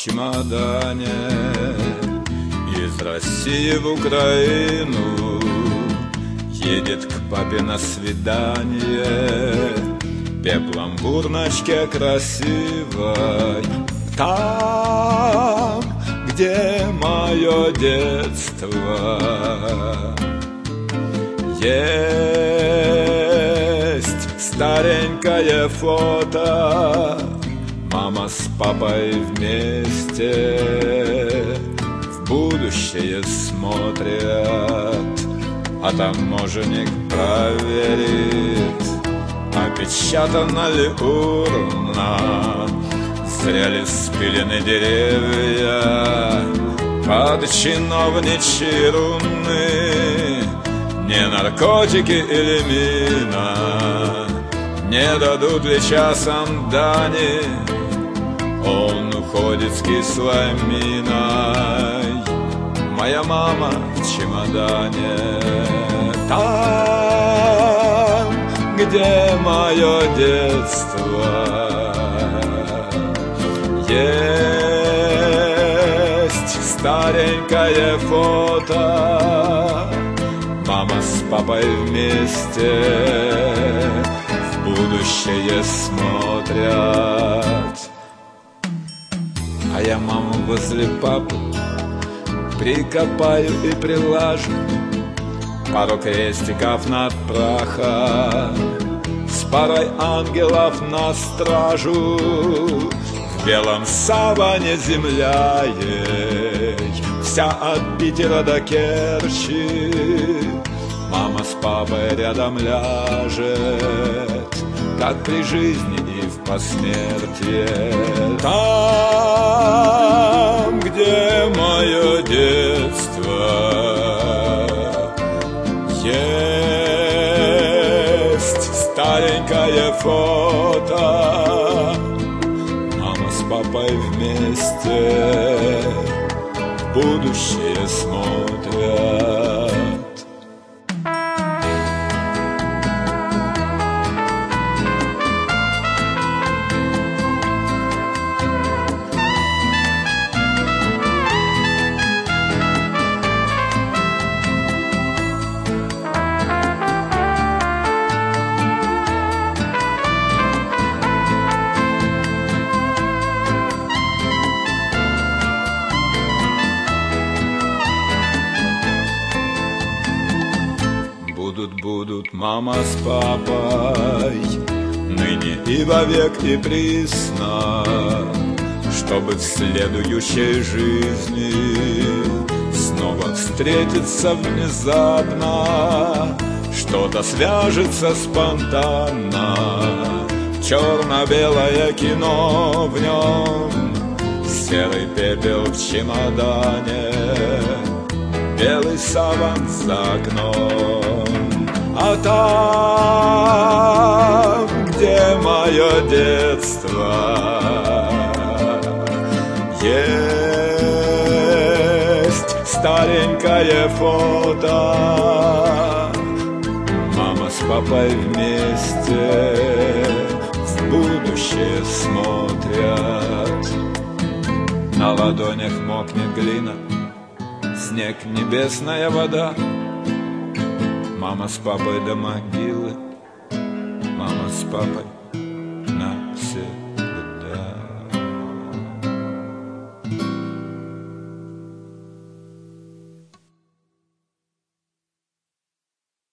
чемодане из России в Украину едет к папе на свидание. Пеплом в урночке красивой, там, где мое детство. Есть старенькое фото, мама с папой вместе в будущее смотрят, а таможенник проверит, опечатана ли урна, зря ли спилены деревья под чиновничьи руны. Не наркотики или мина, не дадут ли часом дани, он уходит с кислой миной. Моя мама в чемодане, там, где мое детство. Есть старенькое фото, мама с папой вместе в будущее смотрят. А я маму возле папы прикопаю и прилажу пару крестиков над прахом, с парой ангелов на стражу. В белом саване земля ей, вся от Питера до Керчи. Мама с папой рядом ляжет, как при жизни и в посмертие. Там, где мое детство, есть старенькое фото, мама с папой вместе в будущее смотрят. Будут мама с папой ныне и вовек и присно, чтобы в следующей жизни снова встретиться внезапно. Что-то свяжется спонтанно, черно-белое кино, в нем серый пепел в чемодане, белый саван за окном. А там, где мое детство, есть старенькое фото, мама с папой вместе в будущее смотрят. На ладонях мокнет глина, снег, небесная вода. Мама с папой до могилы, мама с папой